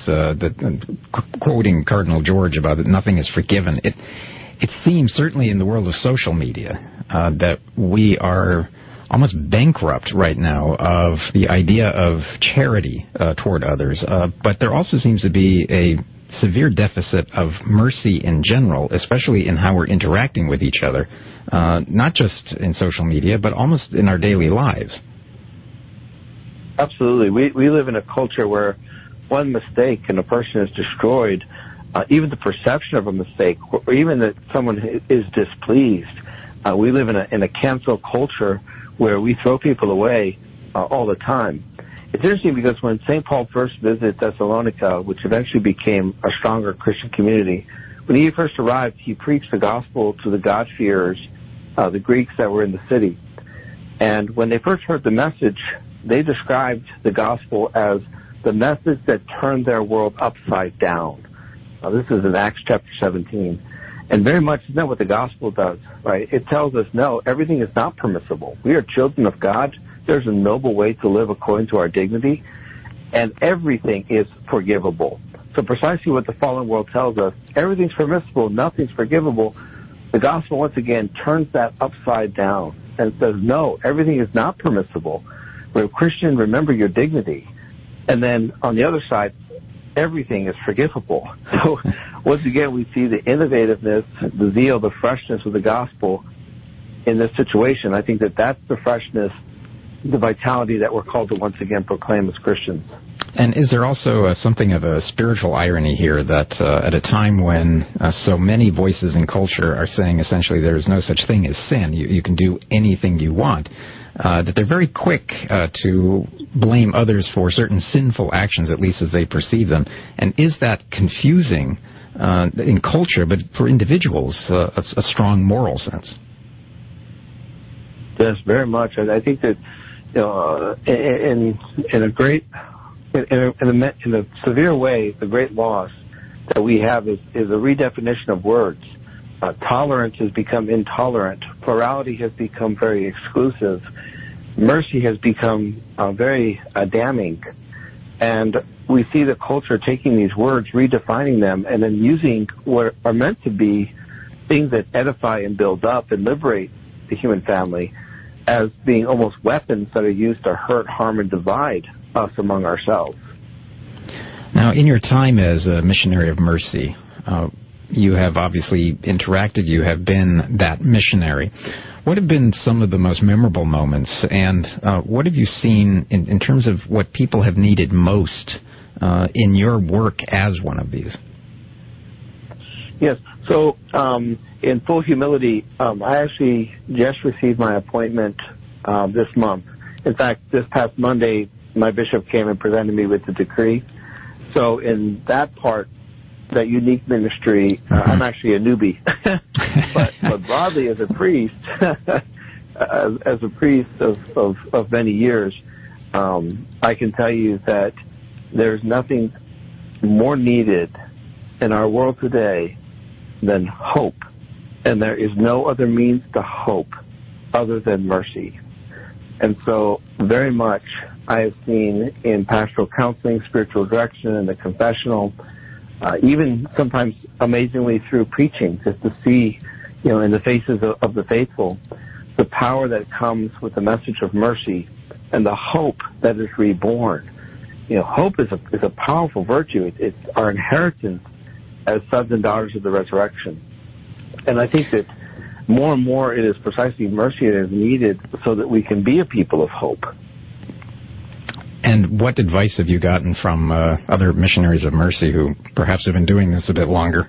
quoting Cardinal George about that nothing is forgiven. It seems, certainly in the world of social media, that we are almost bankrupt right now of the idea of charity toward others. But there also seems to be a severe deficit of mercy in general, especially in how we're interacting with each other, not just in social media, but almost in our daily lives. Absolutely. We live in a culture where one mistake and a person is destroyed, even the perception of a mistake, or even that someone is displeased. We live in a cancel culture where we throw people away all the time. It's interesting because when St. Paul first visited Thessalonica, which eventually became a stronger Christian community, when he first arrived, he preached the gospel to the God-fearers, the Greeks that were in the city. And when they first heard the message, they described the gospel as the message that turned their world upside down. This is in Acts chapter 17. And very much isn't that what the gospel does, right? It tells us, no, everything is not permissible. We are children of God. There's a noble way to live according to our dignity, and everything is forgivable. So precisely what the fallen world tells us, everything's permissible, nothing's forgivable. The gospel, once again, turns that upside down and says, no, everything is not permissible. We're Christian, remember your dignity. And then on the other side, everything is forgivable. So once again, we see the innovativeness, the zeal, the freshness of the gospel in this situation. I think that's the freshness, the vitality that we're called to once again proclaim as Christians. And is there also something of a spiritual irony here that at a time when so many voices in culture are saying essentially there is no such thing as sin, you can do anything you want, that they're very quick to blame others for certain sinful actions, at least as they perceive them? And is that confusing in culture, but for individuals, a strong moral sense? Yes, very much. And I think that in a severe way, the great loss that we have is a redefinition of words. Tolerance has become intolerant. Plurality has become very exclusive. Mercy has become very damning. And we see the culture taking these words, redefining them, and then using what are meant to be things that edify and build up and liberate the human family, as being almost weapons that are used to hurt, harm, and divide us among ourselves. Now, in your time as a missionary of mercy, you have obviously interacted, you have been that missionary. What have been some of the most memorable moments, and what have you seen in terms of what people have needed most in your work as one of these? Yes. So, in full humility, I actually just received my appointment this month. In fact, this past Monday, my bishop came and presented me with the decree. So in that part, that unique ministry, I'm actually a newbie. but broadly, as a priest, as a priest of many years, I can tell you that there's nothing more needed in our world today than hope. And there is no other means to hope other than mercy. And so very much I have seen in pastoral counseling, spiritual direction, and the confessional, even sometimes amazingly through preaching, just to see, in the faces of the faithful, the power that comes with the message of mercy and the hope that is reborn. Hope is a powerful virtue. It's our inheritance as sons and daughters of the resurrection. And I think that more and more it is precisely mercy that is needed so that we can be a people of hope. And what advice have you gotten from other missionaries of mercy who perhaps have been doing this a bit longer?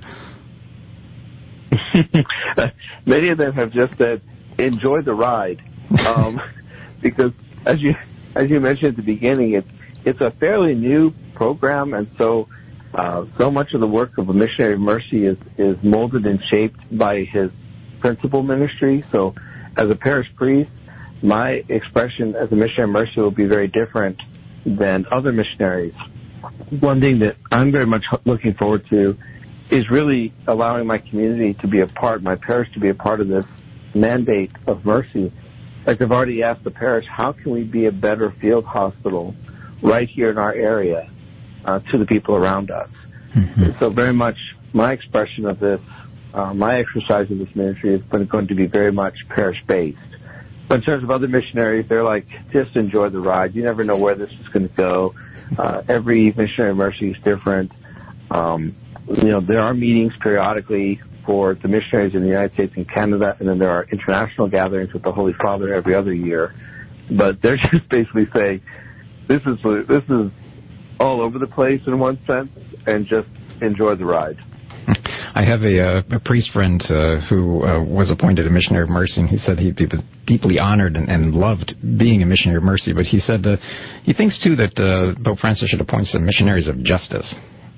Many of them have just said, enjoy the ride. Because as you mentioned at the beginning, it's a fairly new program, and so much of the work of a missionary of mercy is molded and shaped by his principal ministry. So as a parish priest, my expression as a missionary of mercy will be very different than other missionaries. One thing that I'm very much looking forward to is really allowing my community to be a part, my parish to be a part of this mandate of mercy. Like I've already asked the parish, how can we be a better field hospital right here in our area to the people around us? Mm-hmm. So very much my expression of this, my exercise of this ministry is going to be very much parish-based. But in terms of other missionaries, they're like, just enjoy the ride. You never know where this is going to go. Every missionary of mercy is different. There are meetings periodically for the missionaries in the United States and Canada, and then there are international gatherings with the Holy Father every other year. But they're just basically saying, this is all over the place in one sense, and just enjoy the ride. I have a priest friend who was appointed a missionary of mercy, and he said he was deeply honored and loved being a missionary of mercy, but he said he thinks, too, that Pope Francis should appoint some missionaries of justice.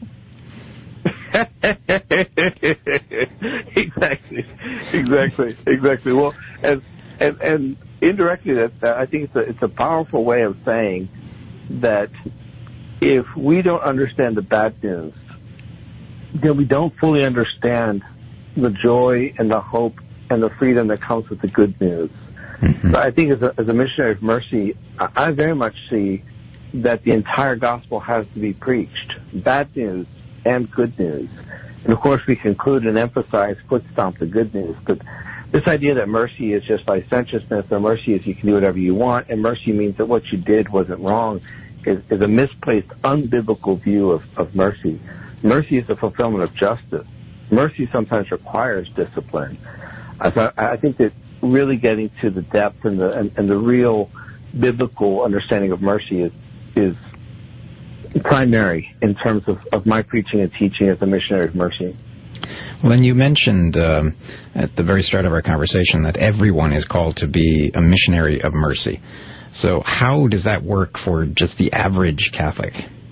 Exactly. Well, and indirectly, that I think it's a powerful way of saying that if we don't understand the bad news, then we don't fully understand the joy and the hope and the freedom that comes with the good news. Mm-hmm. So I think as a missionary of mercy, I very much see that the entire gospel has to be preached, bad news and good news. And of course we conclude and emphasize, foot stomp the good news. But this idea that mercy is just licentiousness, or mercy is you can do whatever you want, and mercy means that what you did wasn't wrong, is a misplaced, unbiblical view of mercy. Mercy is the fulfillment of justice. Mercy sometimes requires discipline. So I think that really getting to the depth and the real biblical understanding of mercy is primary in terms of my preaching and teaching as a missionary of mercy. Well, then you mentioned at the very start of our conversation that everyone is called to be a missionary of mercy. So how does that work for just the average Catholic?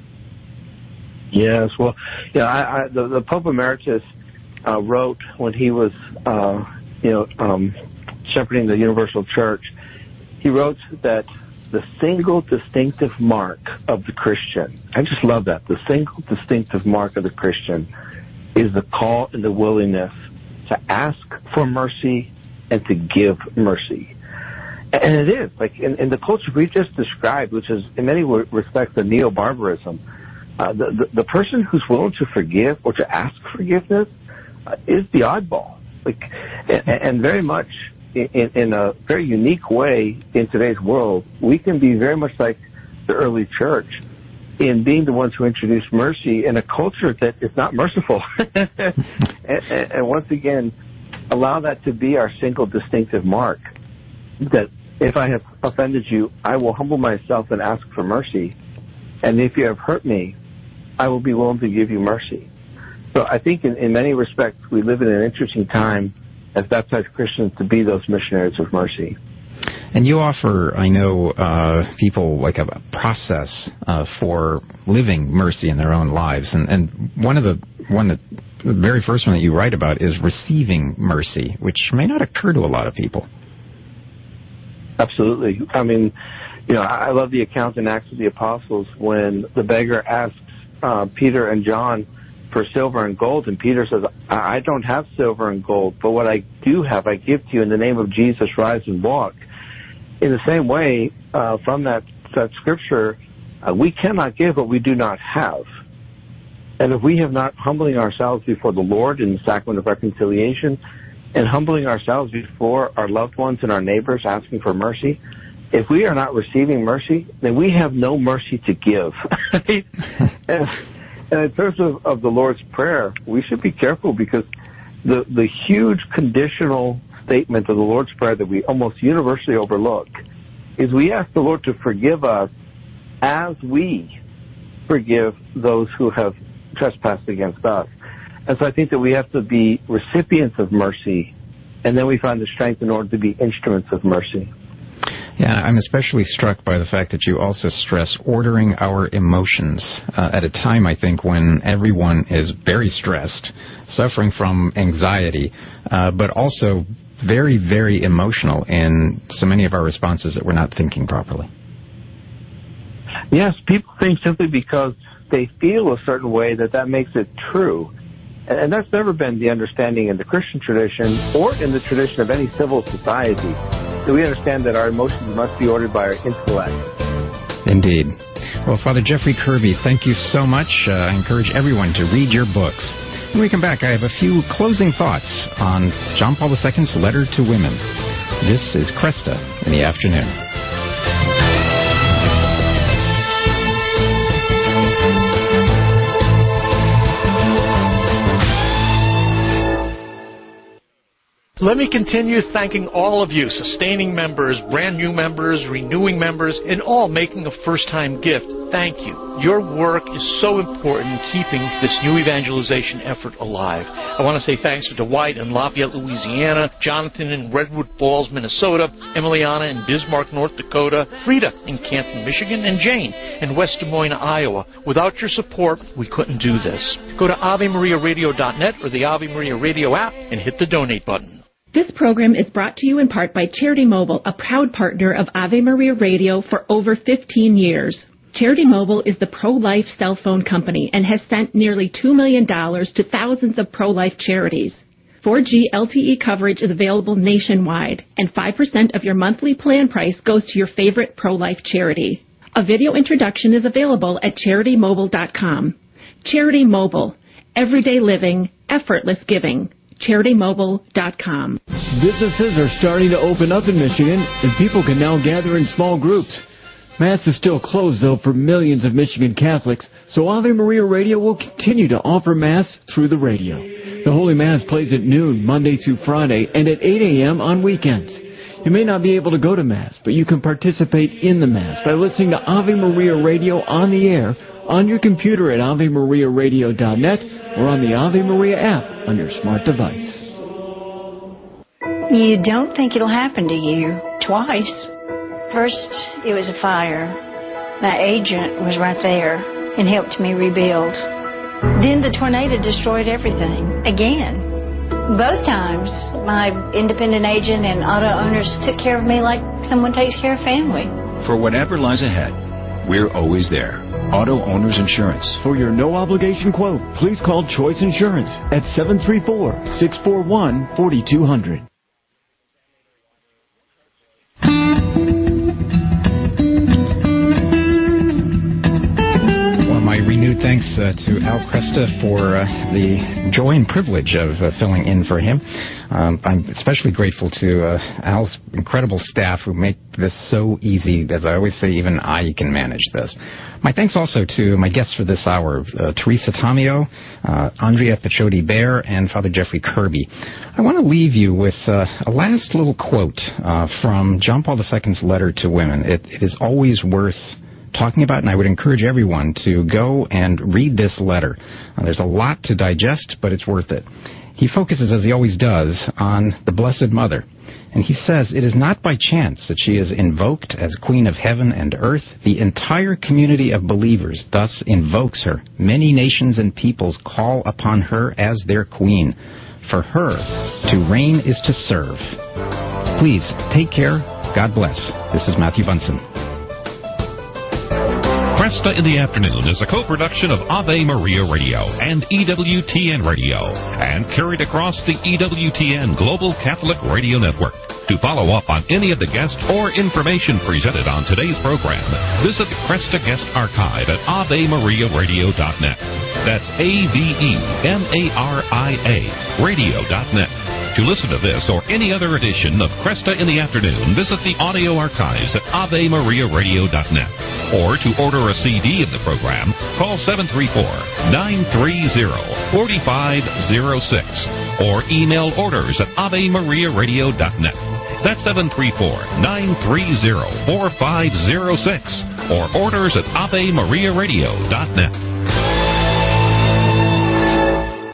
Yes, well, the Pope Emeritus wrote when he was, shepherding the Universal Church, he wrote that the single distinctive mark of the Christian, I just love that, the single distinctive mark of the Christian is the call and the willingness to ask for mercy and to give mercy. And it is, like in the culture we just described, which is in many respects a neo-barbarism, the person who's willing to forgive or to ask forgiveness is the oddball. And very much in a very unique way in today's world, we can be very much like the early church in being the ones who introduce mercy in a culture that is not merciful. and once again, allow that to be our single distinctive mark, that if I have offended you, I will humble myself and ask for mercy. And if you have hurt me, I will be willing to give you mercy. So I think in many respects, we live in an interesting time as baptized Christians to be those missionaries of mercy. And you offer, I know, people like a process for living mercy in their own lives. And the very first one that you write about is receiving mercy, which may not occur to a lot of people. Absolutely. I mean, I love the account in Acts of the Apostles when the beggar asks Peter and John for silver and gold, and Peter says, I don't have silver and gold, but what I do have I give to you. In the name of Jesus, rise and walk. In the same way, from that scripture, we cannot give what we do not have. And if we have not humbling ourselves before the Lord in the sacrament of reconciliation and humbling ourselves before our loved ones and our neighbors asking for mercy, if we are not receiving mercy, then we have no mercy to give. and in terms of the Lord's Prayer, we should be careful because the huge conditional statement of the Lord's Prayer that we almost universally overlook is we ask the Lord to forgive us as we forgive those who have trespassed against us. And so I think that we have to be recipients of mercy, and then we find the strength in order to be instruments of mercy. Yeah, I'm especially struck by the fact that you also stress ordering our emotions at a time, I think, when everyone is very stressed, suffering from anxiety, but also very, very emotional in so many of our responses that we're not thinking properly. Yes, people think simply because they feel a certain way that makes it true. And that's never been the understanding in the Christian tradition or in the tradition of any civil society. So we understand that our emotions must be ordered by our intellect. Indeed. Well, Father Jeffrey Kirby, thank you so much. I encourage everyone to read your books. When we come back, I have a few closing thoughts on John Paul II's letter to women. This is Kresta in the Afternoon. Let me continue thanking all of you, sustaining members, brand new members, renewing members, and all making a first-time gift. Thank you. Your work is so important in keeping this new evangelization effort alive. I want to say thanks to Dwight in Lafayette, Louisiana, Jonathan in Redwood Falls, Minnesota, Emiliana in Bismarck, North Dakota, Frida in Canton, Michigan, and Jane in West Des Moines, Iowa. Without your support, we couldn't do this. Go to AveMariaRadio.net or the Ave Maria Radio app and hit the donate button. This program is brought to you in part by Charity Mobile, a proud partner of Ave Maria Radio for over 15 years. Charity Mobile is the pro-life cell phone company and has sent nearly $2 million to thousands of pro-life charities. 4G LTE coverage is available nationwide, and 5% of your monthly plan price goes to your favorite pro-life charity. A video introduction is available at CharityMobile.com. Charity Mobile. Everyday living, effortless giving. CharityMobile.com. Businesses are starting to open up in Michigan, and people can now gather in small groups. Mass is still closed, though, for millions of Michigan Catholics, so Ave Maria Radio will continue to offer Mass through the radio. The Holy Mass plays at noon, Monday through Friday, and at 8 a.m. on weekends. You may not be able to go to Mass, but you can participate in the Mass by listening to Ave Maria Radio on the air, on your computer at AveMariaRadio.net, or on the Ave Maria app on your smart device. You don't think it'll happen to you twice. First, it was a fire. My agent was right there and helped me rebuild. Then the tornado destroyed everything, again. Both times, my independent agent and auto owners took care of me like someone takes care of family. For whatever lies ahead, we're always there. Auto Owners Insurance. For your no-obligation quote, please call Choice Insurance at 734-641-4200. Well, my renewed Continued thanks to Al Kresta for the joy and privilege of filling in for him. I'm especially grateful to Al's incredible staff who make this so easy. As I always say, even I can manage this. My thanks also to my guests for this hour, Teresa Tomeo, Andrea Picciotti-Bear, and Father Jeffrey Kirby. I want to leave you with a last little quote from John Paul II's letter to women. It is always worth talking about, and I would encourage everyone to go and read this letter. There's a lot to digest, but it's worth it. He focuses, as he always does, on the Blessed Mother. And he says, it is not by chance that she is invoked as Queen of Heaven and Earth. The entire community of believers thus invokes her. Many nations and peoples call upon her as their Queen. For her, to reign is to serve. Please, take care. God bless. This is Matthew Bunson. Cresta in the Afternoon is a co-production of Ave Maria Radio and EWTN Radio and carried across the EWTN Global Catholic Radio Network. To follow up on any of the guests or information presented on today's program, visit the Cresta Guest Archive at AveMariaRadio.net. That's AVEMARIA Radio.net. To listen to this or any other edition of Cresta in the Afternoon, visit the audio archives at AveMariaRadio.net. Or to order a CD of the program, call 734-930-4506 or email orders at AveMariaRadio.net. That's 734-930-4506 or orders at AveMariaRadio.net.